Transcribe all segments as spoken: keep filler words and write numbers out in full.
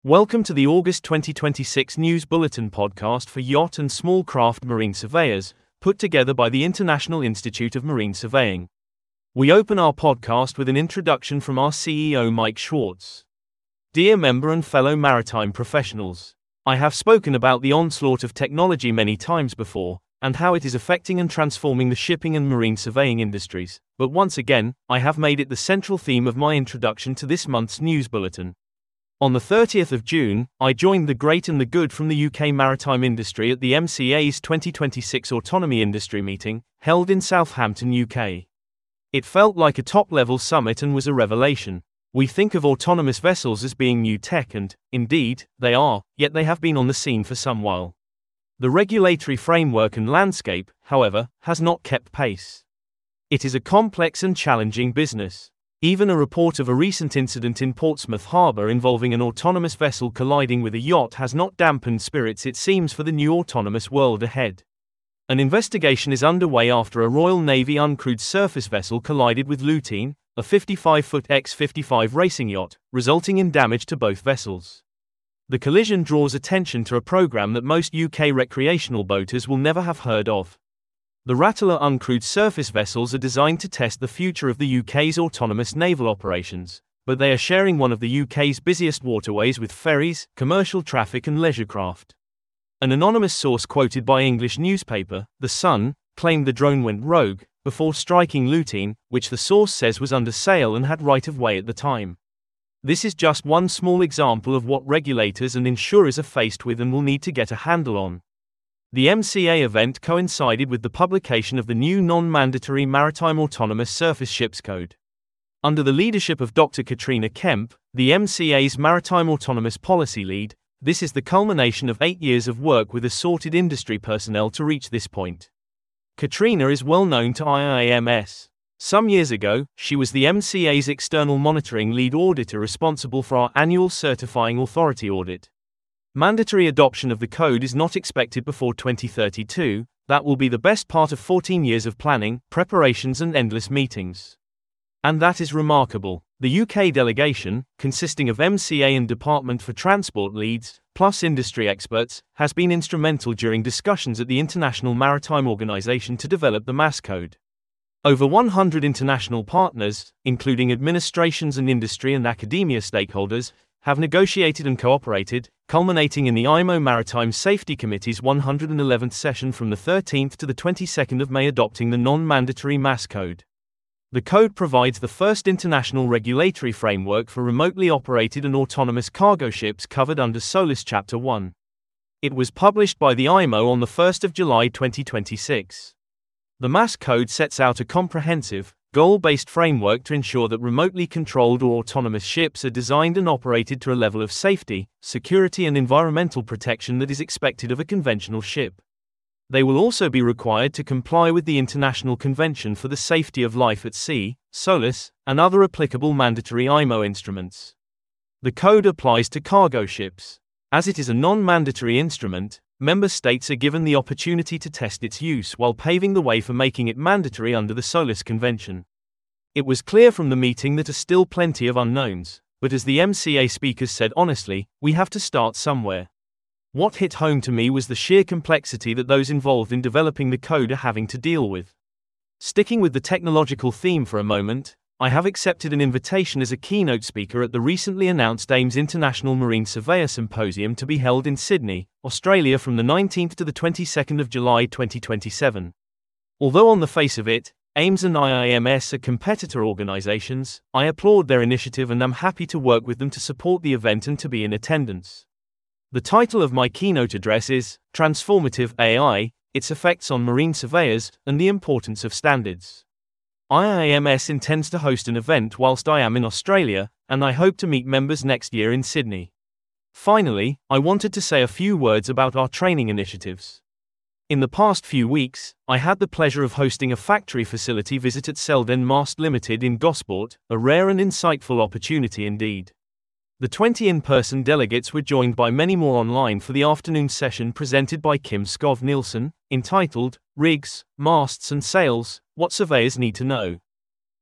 Welcome to the August twenty twenty-six News Bulletin podcast for yacht and small craft marine surveyors, put together by the International Institute of Marine Surveying. We open our podcast with an introduction from our C E O Mike Schwartz. Dear member and fellow maritime professionals, I have spoken about the onslaught of technology many times before, and how it is affecting and transforming the shipping and marine surveying industries, but once again, I have made it the central theme of my introduction to this month's news bulletin. On the thirtieth of June, I joined the great and the good from the U K maritime industry at the M C A's twenty twenty-six Autonomy Industry Meeting, held in Southampton, U K. It felt like a top-level summit and was a revelation. We think of autonomous vessels as being new tech and, indeed, they are, yet they have been on the scene for some while. The regulatory framework and landscape, however, has not kept pace. It is a complex and challenging business. Even a report of a recent incident in Portsmouth Harbour involving an autonomous vessel colliding with a yacht has not dampened spirits, it seems, for the new autonomous world ahead. An investigation is underway after a Royal Navy uncrewed surface vessel collided with Lutine, a fifty-five foot by fifty-five racing yacht, resulting in damage to both vessels. The collision draws attention to a program that most U K recreational boaters will never have heard of. The Rattler uncrewed surface vessels are designed to test the future of the U K's autonomous naval operations, but they are sharing one of the U K's busiest waterways with ferries, commercial traffic and leisure craft. An anonymous source quoted by English newspaper, The Sun, claimed the drone went rogue before striking Lutine, which the source says was under sail and had right of way at the time. This is just one small example of what regulators and insurers are faced with and will need to get a handle on. The M C A event coincided with the publication of the new non-mandatory Maritime Autonomous Surface Ships Code. Under the leadership of Doctor Katrina Kemp, the M C A's Maritime Autonomous Policy Lead, this is the culmination of eight years of work with assorted industry personnel to reach this point. Katrina is well known to I I M S. Some years ago, she was the M C A's external monitoring lead auditor responsible for our annual certifying authority audit. Mandatory adoption of the code is not expected before twenty thirty-two, that will be the best part of fourteen years of planning, preparations and endless meetings. And that is remarkable. The U K delegation, consisting of M C A and Department for Transport leads, plus industry experts, has been instrumental during discussions at the International Maritime Organization to develop the M A S code. Over one hundred international partners, including administrations and industry and academia stakeholders, have negotiated and cooperated, culminating in the I M O Maritime Safety Committee's one hundred eleventh session from the thirteenth to the twenty-second of May adopting the non-mandatory M A S code. The code provides the first international regulatory framework for remotely operated and autonomous cargo ships covered under SOLAS Chapter one. It was published by the I M O on the first of July twenty twenty-six. The M A S code sets out a comprehensive, goal-based framework to ensure that remotely controlled or autonomous ships are designed and operated to a level of safety, security and environmental protection that is expected of a conventional ship. They will also be required to comply with the International Convention for the Safety of Life at Sea, SOLAS, and other applicable mandatory I M O instruments. The code applies to cargo ships. As it is a non-mandatory instrument, member states are given the opportunity to test its use while paving the way for making it mandatory under the SOLAS Convention. It was clear from the meeting that there are still plenty of unknowns, but as the M C A speakers said honestly, we have to start somewhere. What hit home to me was the sheer complexity that those involved in developing the code are having to deal with. Sticking with the technological theme for a moment, I have accepted an invitation as a keynote speaker at the recently announced AIMS International Marine Surveyor Symposium to be held in Sydney, Australia from the nineteenth to the twenty-second of July twenty twenty-seven. Although on the face of it, AIMS and I I M S are competitor organizations, I applaud their initiative and am happy to work with them to support the event and to be in attendance. The title of my keynote address is Transformative A I, Its Effects on Marine Surveyors, and the Importance of Standards. I I M S intends to host an event whilst I am in Australia, and I hope to meet members next year in Sydney. Finally, I wanted to say a few words about our training initiatives. In the past few weeks, I had the pleasure of hosting a factory facility visit at Selden Mast Limited in Gosport, a rare and insightful opportunity indeed. The twenty in-person delegates were joined by many more online for the afternoon session presented by Kim Skov Nielsen, entitled, Rigs, Masts and Sails, What Surveyors Need to Know.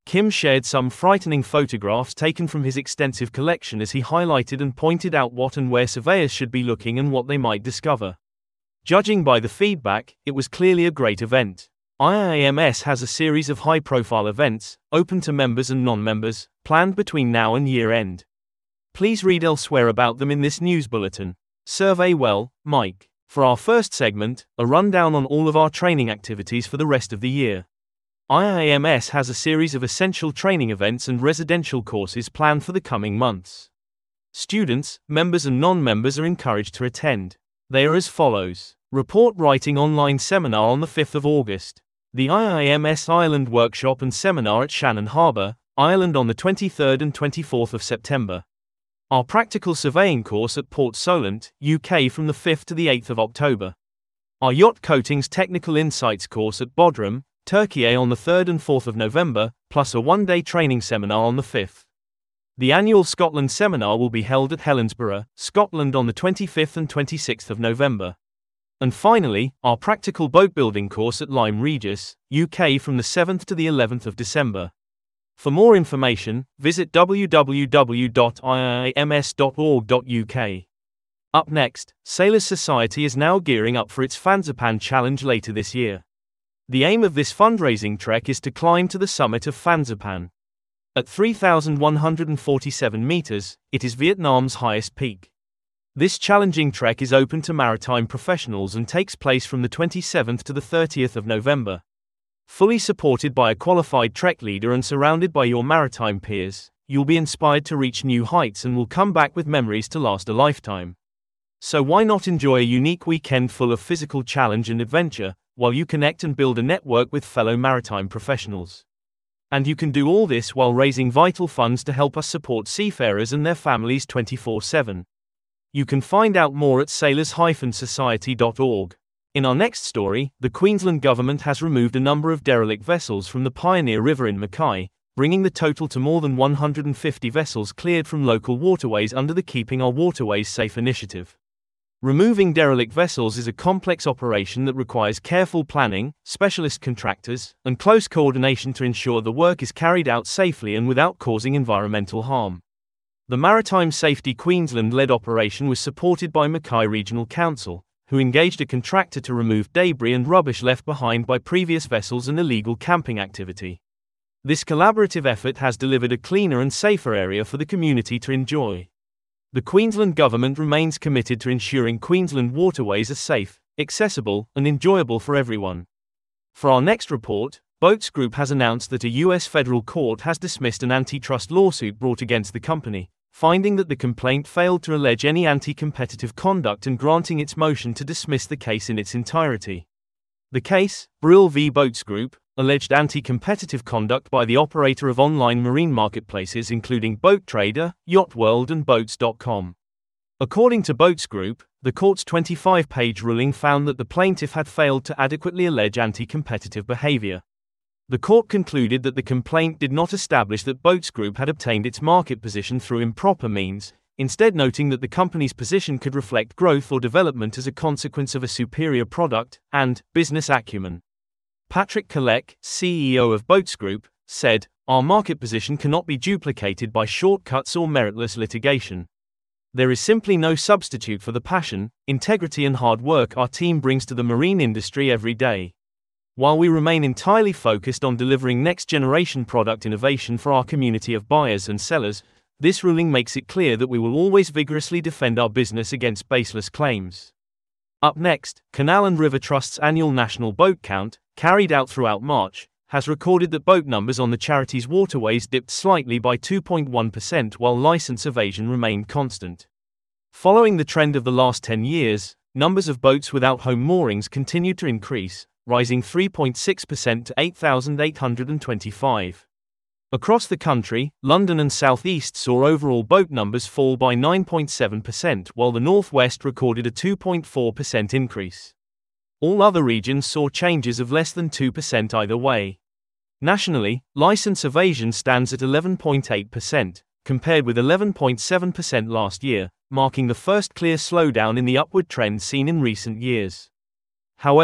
Kim shared some frightening photographs taken from his extensive collection as he highlighted and pointed out what and where surveyors should be looking and what they might discover. Judging by the feedback, it was clearly a great event. I I M S has a series of high-profile events, open to members and non-members, planned between now and year-end. Please read elsewhere about them in this news bulletin. Survey well, Mike. For our first segment, a rundown on all of our training activities for the rest of the year. I I M S has a series of essential training events and residential courses planned for the coming months. Students, members and non-members are encouraged to attend. They are as follows. Report Writing Online Seminar on the fifth of August. The I I M S Ireland Workshop and Seminar at Shannon Harbour, Ireland on the twenty-third and twenty-fourth of September. Our Practical Surveying course at Port Solent, U K from the fifth to the eighth of October. Our Yacht Coatings Technical Insights course at Bodrum, Turkey on the third and fourth of November, plus a one-day training seminar on the fifth. The annual Scotland Seminar will be held at Helensburgh, Scotland on the twenty-fifth and twenty-sixth of November. And finally, our Practical Boat Building course at Lyme Regis, U K from the seventh to the eleventh of December. For more information, visit w w w dot i i m s dot org dot u k. Up next, Sailors Society is now gearing up for its Fansipan Challenge later this year. The aim of this fundraising trek is to climb to the summit of Fansipan. At three thousand one hundred forty-seven meters, it is Vietnam's highest peak. This challenging trek is open to maritime professionals and takes place from the twenty-seventh to the thirtieth of November. Fully supported by a qualified trek leader and surrounded by your maritime peers, you'll be inspired to reach new heights and will come back with memories to last a lifetime. So why not enjoy a unique weekend full of physical challenge and adventure, while you connect and build a network with fellow maritime professionals? And you can do all this while raising vital funds to help us support seafarers and their families twenty-four seven. You can find out more at sailors dash society dot org. In our next story, the Queensland Government has removed a number of derelict vessels from the Pioneer River in Mackay, bringing the total to more than one hundred fifty vessels cleared from local waterways under the Keeping Our Waterways Safe initiative. Removing derelict vessels is a complex operation that requires careful planning, specialist contractors, and close coordination to ensure the work is carried out safely and without causing environmental harm. The Maritime Safety Queensland-led operation was supported by Mackay Regional Council, who engaged a contractor to remove debris and rubbish left behind by previous vessels and illegal camping activity. This collaborative effort has delivered a cleaner and safer area for the community to enjoy. The Queensland Government remains committed to ensuring Queensland waterways are safe, accessible, and enjoyable for everyone. For our next report, Boats Group has announced that a U S federal court has dismissed an antitrust lawsuit brought against the company, finding that the complaint failed to allege any anti-competitive conduct and granting its motion to dismiss the case in its entirety. The case, Brill v. Boats Group, alleged anti-competitive conduct by the operator of online marine marketplaces including Boat Trader, Yacht World and Boats dot com. According to Boats Group, the court's twenty-five page ruling found that the plaintiff had failed to adequately allege anti-competitive behavior. The court concluded that the complaint did not establish that Boats Group had obtained its market position through improper means, instead noting that the company's position could reflect growth or development as a consequence of a superior product and business acumen. Patrick Kalec, C E O of Boats Group, said, "Our market position cannot be duplicated by shortcuts or meritless litigation. There is simply no substitute for the passion, integrity and hard work our team brings to the marine industry every day. While we remain entirely focused on delivering next-generation product innovation for our community of buyers and sellers, this ruling makes it clear that we will always vigorously defend our business against baseless claims." Up next, Canal and River Trust's annual national boat count, carried out throughout March, has recorded that boat numbers on the charity's waterways dipped slightly by two point one percent while license evasion remained constant. Following the trend of the last ten years, numbers of boats without home moorings continued to increase, rising three point six percent to eight thousand eight hundred twenty-five. Across the country, London and South East saw overall boat numbers fall by nine point seven percent while the North West recorded a two point four percent increase. All other regions saw changes of less than two percent either way. Nationally, license evasion stands at eleven point eight percent, compared with eleven point seven percent last year, marking the first clear slowdown in the upward trend seen in recent years. However,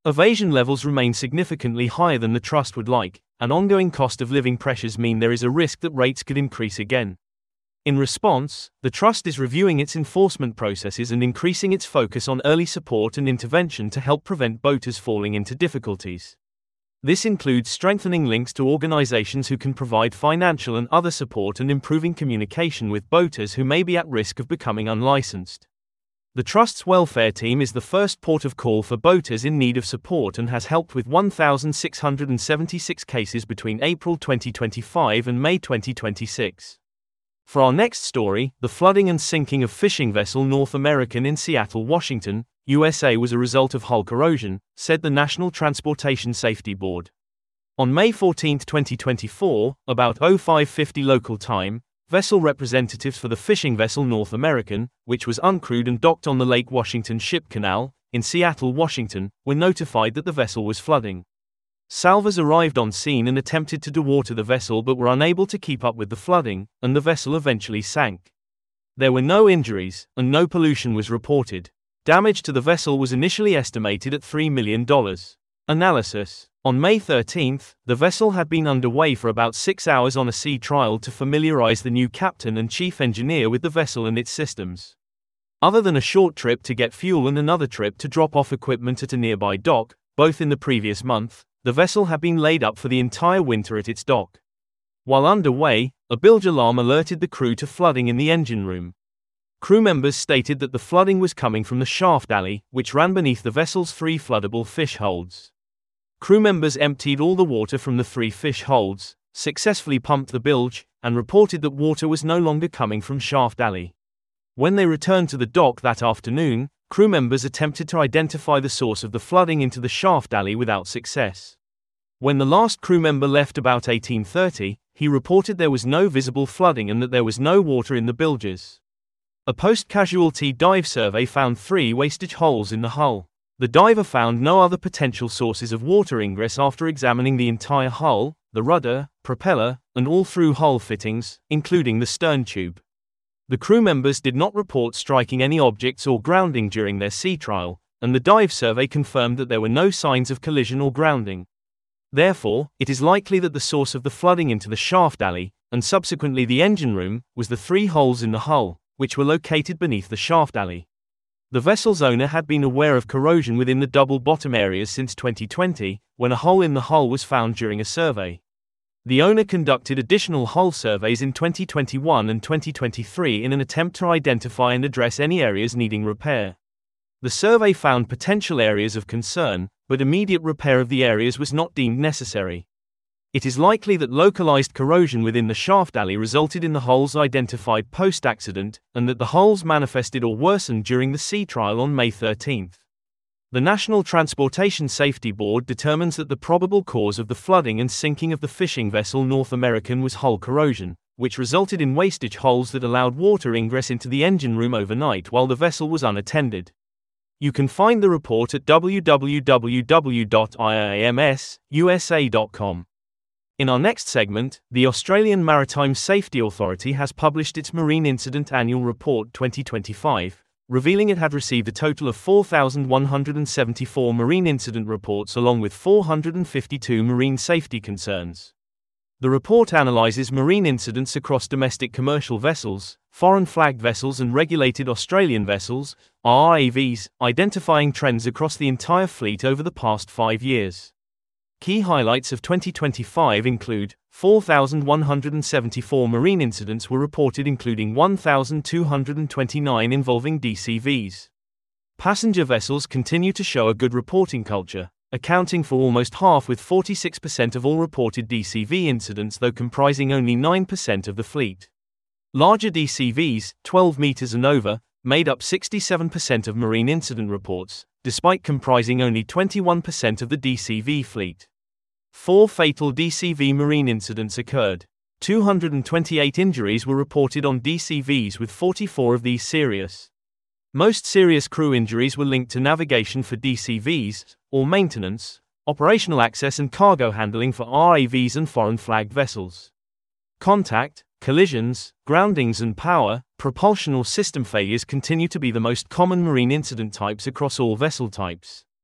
Evasion levels remain significantly higher than the trust would like, and ongoing cost of living pressures mean there is a risk that rates could increase again. In response, the trust is reviewing its enforcement processes and increasing its focus on early support and intervention to help prevent boaters falling into difficulties. This includes strengthening links to organizations who can provide financial and other support and improving communication with boaters who may be at risk of becoming unlicensed. The Trust's welfare team is the first port of call for boaters in need of support and has helped with one thousand six hundred seventy-six cases between April twenty twenty-five and May twenty twenty-six. For our next story, the flooding and sinking of fishing vessel North American in Seattle, Washington, U S A was a result of hull corrosion, said the National Transportation Safety Board. On May fourteenth, twenty twenty-four, about oh five fifty local time, vessel representatives for the fishing vessel North American, which was uncrewed and docked on the Lake Washington Ship Canal, in Seattle, Washington, were notified that the vessel was flooding. Salvors arrived on scene and attempted to dewater the vessel but were unable to keep up with the flooding, and the vessel eventually sank. There were no injuries, and no pollution was reported. Damage to the vessel was initially estimated at three million dollars. Analysis. On May thirteenth, the vessel had been underway for about six hours on a sea trial to familiarize the new captain and chief engineer with the vessel and its systems. Other than a short trip to get fuel and another trip to drop off equipment at a nearby dock, both in the previous month, the vessel had been laid up for the entire winter at its dock. While underway, a bilge alarm alerted the crew to flooding in the engine room. Crew members stated that the flooding was coming from the shaft alley, which ran beneath the vessel's three floodable fish holds. Crew members emptied all the water from the three fish holds, successfully pumped the bilge, and reported that water was no longer coming from shaft alley. When they returned to the dock that afternoon, crew members attempted to identify the source of the flooding into the shaft alley without success. When the last crew member left about eighteen thirty, he reported there was no visible flooding and that there was no water in the bilges. A post-casualty dive survey found three wastage holes in the hull. The diver found no other potential sources of water ingress after examining the entire hull, the rudder, propeller, and all through hull fittings, including the stern tube. The crew members did not report striking any objects or grounding during their sea trial, and the dive survey confirmed that there were no signs of collision or grounding. Therefore, it is likely that the source of the flooding into the shaft alley, and subsequently the engine room, was the three holes in the hull, which were located beneath the shaft alley. The vessel's owner had been aware of corrosion within the double bottom areas since twenty twenty, when a hole in the hull was found during a survey. The owner conducted additional hull surveys in twenty twenty-one and twenty twenty-three in an attempt to identify and address any areas needing repair. The survey found potential areas of concern, but immediate repair of the areas was not deemed necessary. It is likely that localized corrosion within the shaft alley resulted in the holes identified post-accident, and that the holes manifested or worsened during the sea trial on May thirteenth. The National Transportation Safety Board determines that the probable cause of the flooding and sinking of the fishing vessel North American was hull corrosion, which resulted in wastage holes that allowed water ingress into the engine room overnight while the vessel was unattended. You can find the report at w w w dot i a m s u s a dot com. In our next segment, the Australian Maritime Safety Authority has published its Marine Incident Annual Report twenty twenty-five, revealing it had received a total of four thousand one hundred seventy-four marine incident reports along with four hundred fifty-two marine safety concerns. The report analyzes marine incidents across domestic commercial vessels, foreign flagged vessels and regulated Australian vessels, R A Vs, identifying trends across the entire fleet over the past five years. Key highlights of twenty twenty-five include four thousand one hundred seventy-four marine incidents were reported, including one thousand two hundred twenty-nine involving D C Vs. Passenger vessels continue to show a good reporting culture, accounting for almost half with forty-six percent of all reported D C V incidents, though comprising only nine percent of the fleet. Larger D C Vs, twelve meters and over, made up sixty-seven percent of marine incident reports, despite comprising only twenty-one percent of the D C V fleet. Four fatal D C V marine incidents occurred. two hundred twenty-eight injuries were reported on D C Vs, with forty-four of these serious. Most serious crew injuries were linked to navigation for D C Vs, or maintenance, operational access and cargo handling for R A Vs and foreign flagged vessels. Contact, collisions, groundings and power, propulsion or system failures continue to be the most common marine incident types across all vessel types.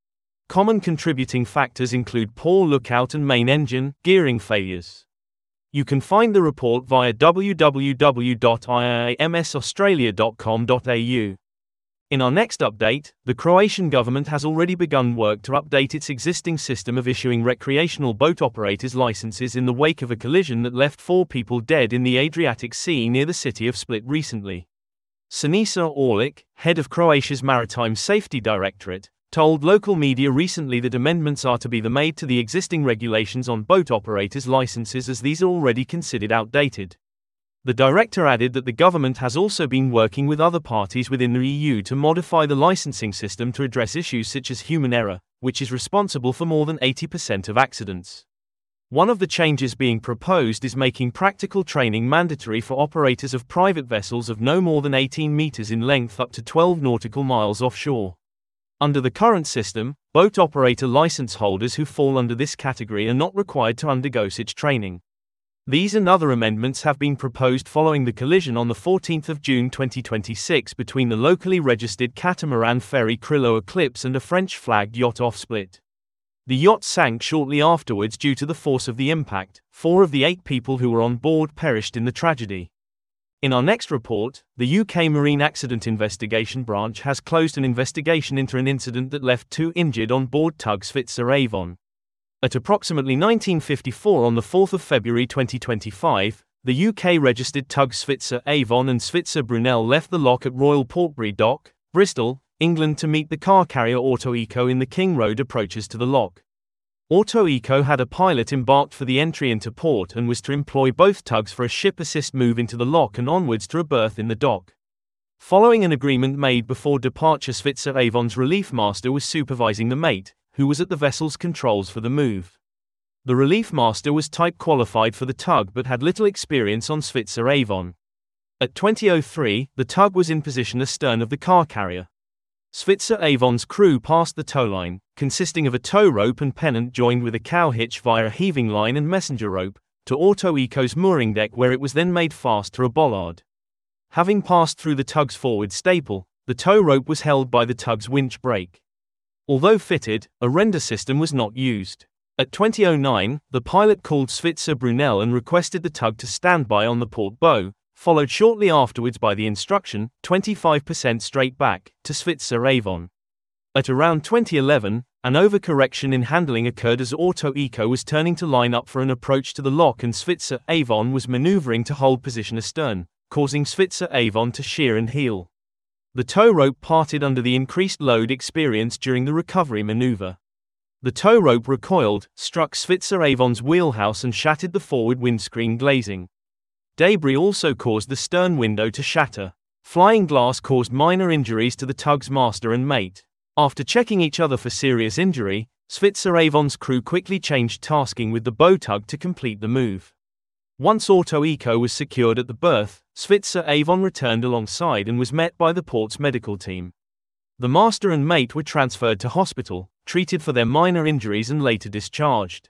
Common contributing factors include poor lookout and main engine gearing failures. You can find the report via w w w dot i a m s australia dot com dot a u. In our next update, the Croatian government has already begun work to update its existing system of issuing recreational boat operators licenses in the wake of a collision that left four people dead in the Adriatic Sea near the city of Split recently. Sinisa Orlic, head of Croatia's Maritime Safety Directorate, told local media recently that amendments are to be made to the existing regulations on boat operators' licenses as these are already considered outdated. The director added that the government has also been working with other parties within the E U to modify the licensing system to address issues such as human error, which is responsible for more than eighty percent of accidents. One of the changes being proposed is making practical training mandatory for operators of private vessels of no more than eighteen meters in length up to twelve nautical miles offshore. Under the current system, boat operator license holders who fall under this category are not required to undergo such training. These and other amendments have been proposed following the collision on the fourteenth of June twenty twenty-six between the locally registered catamaran ferry Krillo Eclipse and a French-flagged yacht off Split. The yacht sank shortly afterwards due to the force of the impact. Four of the eight people who were on board perished in the tragedy. In our next report, the U K Marine Accident Investigation Branch has closed an investigation into an incident that left two injured on board tug Svitzer Avon. At approximately nineteen fifty-four on the fourth of February twenty twenty-five, the U K-registered tug Svitzer Avon and Svitzer Brunel left the lock at Royal Portbury Dock, Bristol, England to meet the car carrier AutoEco in the King Road approaches to the lock. AutoEco had a pilot embarked for the entry into port and was to employ both tugs for a ship assist move into the lock and onwards to a berth in the dock. Following an agreement made before departure, Svitzer Avon's relief master was supervising the mate, who was at the vessel's controls for the move. The relief master was type qualified for the tug but had little experience on Svitzer Avon. At twenty oh three, the tug was in position astern of the car carrier. Svitzer Avon's crew passed the towline, consisting of a tow rope and pennant joined with a cow hitch via a heaving line and messenger rope, to AutoEco's mooring deck where it was then made fast to a bollard. Having passed through the tug's forward staple, the tow rope was held by the tug's winch brake. Although fitted, a render system was not used. At twenty oh nine, the pilot called Svitzer Brunel and requested the tug to stand by on the port bow, followed shortly afterwards by the instruction, twenty-five percent straight back, to Svitzer Avon. At around twenty eleven, an overcorrection in handling occurred as AutoEco was turning to line up for an approach to the lock and Svitzer Avon was maneuvering to hold position astern, causing Svitzer Avon to shear and heel. The tow rope parted under the increased load experienced during the recovery maneuver. The tow rope recoiled, struck Svitzer Avon's wheelhouse and shattered the forward windscreen glazing. Debris also caused the stern window to shatter. Flying glass caused minor injuries to the tug's master and mate. After checking each other for serious injury, Svitzer Avon's crew quickly changed tasking with the bow tug to complete the move. Once AutoEco was secured at the berth, Svitzer Avon returned alongside and was met by the port's medical team. The master and mate were transferred to hospital, treated for their minor injuries and later discharged.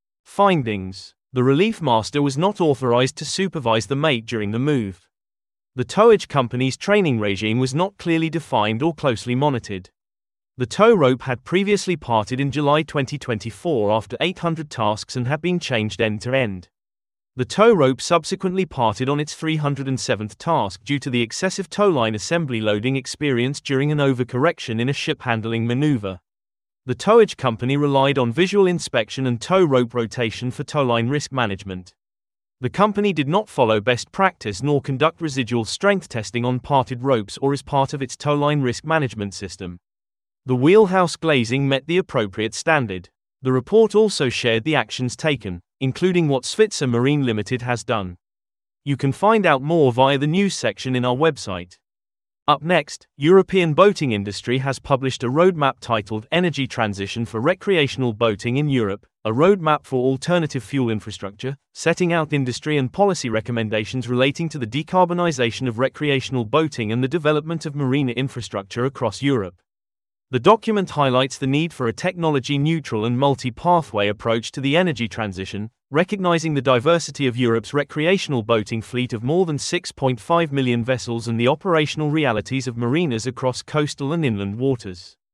Findings: the relief master was not authorized to supervise the mate during the move. The towage company's training regime was not clearly defined or closely monitored. The tow rope had previously parted in July twenty twenty-four after eight hundred tasks and had been changed end to end. The tow rope subsequently parted on its three hundred seventh task due to the excessive towline assembly loading experienced during an overcorrection in a ship handling maneuver. The towage company relied on visual inspection and tow rope rotation for towline risk management. The company did not follow best practice nor conduct residual strength testing on parted ropes or as part of its towline risk management system. The wheelhouse glazing met the appropriate standard. The report also shared the actions taken, including what Svitzer Marine Limited has done. You can find out more via the news section in our website. Up next, European boating industry has published a roadmap titled Energy Transition for Recreational Boating in Europe, a roadmap for alternative fuel infrastructure, setting out industry and policy recommendations relating to the decarbonization of recreational boating and the development of marine infrastructure across Europe. The document highlights the need for a technology-neutral and multi-pathway approach to the energy transition, recognizing the diversity of Europe's recreational boating fleet of more than six point five million vessels and the operational realities of marinas across coastal and inland waters.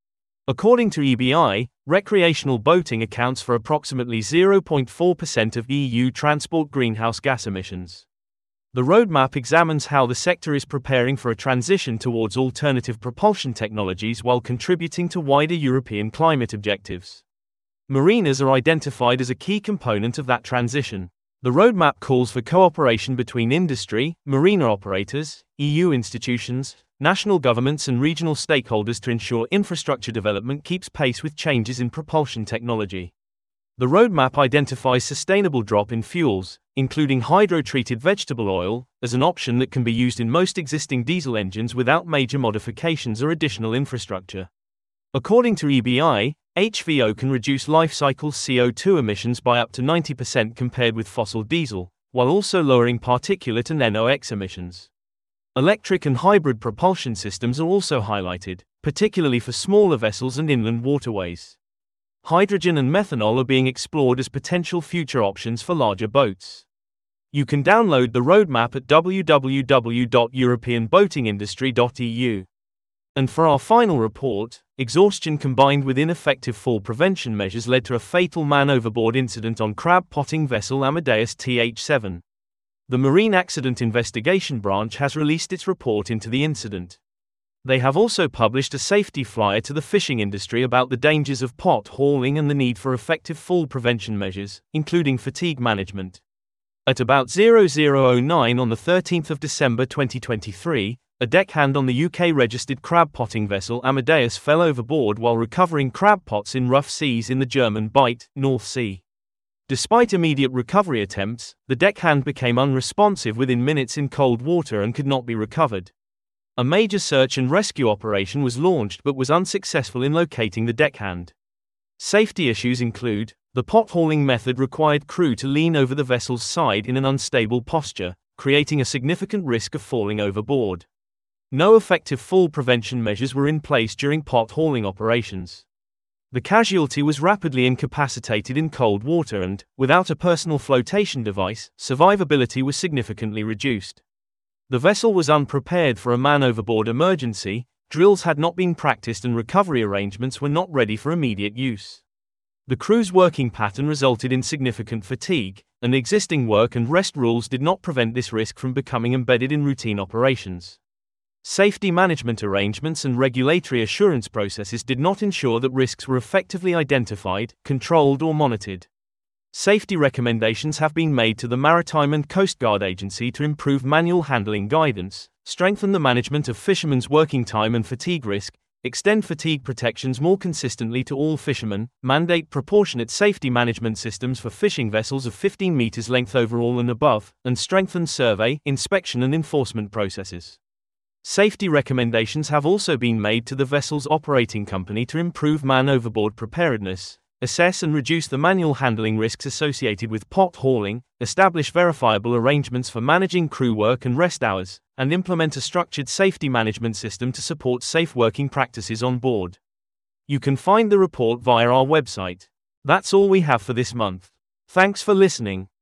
According to E B I, recreational boating accounts for approximately zero point four percent of E U transport greenhouse gas emissions. The roadmap examines how the sector is preparing for a transition towards alternative propulsion technologies while contributing to wider European climate objectives. Marinas are identified as a key component of that transition. The roadmap calls for cooperation between industry, marina operators, E U institutions, national governments and regional stakeholders to ensure infrastructure development keeps pace with changes in propulsion technology. The roadmap identifies sustainable drop-in fuels, including hydro-treated vegetable oil, as an option that can be used in most existing diesel engines without major modifications or additional infrastructure. According to E B I, H V O can reduce life-cycle C O two emissions by up to ninety percent compared with fossil diesel, while also lowering particulate and N O X emissions. Electric and hybrid propulsion systems are also highlighted, particularly for smaller vessels and inland waterways. Hydrogen and methanol are being explored as potential future options for larger boats. You can download the roadmap at w w w dot european boating industry dot e u. And for our final report, exhaustion combined with ineffective fall prevention measures led to a fatal man-overboard incident on crab-potting vessel Amadeus T H seven. The Marine Accident Investigation Branch has released its report into the incident. They have also published a safety flyer to the fishing industry about the dangers of pot hauling and the need for effective fall prevention measures, including fatigue management. At about zero zero zero nine on the thirteenth of December twenty twenty-three, a deckhand on the U K-registered crab-potting vessel Amadeus fell overboard while recovering crab pots in rough seas in the German Bight, North Sea. Despite immediate recovery attempts, the deckhand became unresponsive within minutes in cold water and could not be recovered. A major search and rescue operation was launched but was unsuccessful in locating the deckhand. Safety issues include, the pot hauling method required crew to lean over the vessel's side in an unstable posture, creating a significant risk of falling overboard. No effective fall prevention measures were in place during pot hauling operations. The casualty was rapidly incapacitated in cold water and, without a personal flotation device, survivability was significantly reduced. The vessel was unprepared for a man-overboard emergency, drills had not been practiced and recovery arrangements were not ready for immediate use. The crew's working pattern resulted in significant fatigue, and existing work and rest rules did not prevent this risk from becoming embedded in routine operations. Safety management arrangements and regulatory assurance processes did not ensure that risks were effectively identified, controlled or monitored. Safety recommendations have been made to the Maritime and Coast Guard Agency to improve manual handling guidance, strengthen the management of fishermen's working time and fatigue risk, extend fatigue protections more consistently to all fishermen, mandate proportionate safety management systems for fishing vessels of fifteen meters length overall and above, and strengthen survey, inspection and enforcement processes. Safety recommendations have also been made to the vessel's operating company to improve man-overboard preparedness, assess and reduce the manual handling risks associated with pot hauling, establish verifiable arrangements for managing crew work and rest hours, and implement a structured safety management system to support safe working practices on board. You can find the report via our website. That's all we have for this month. Thanks for listening.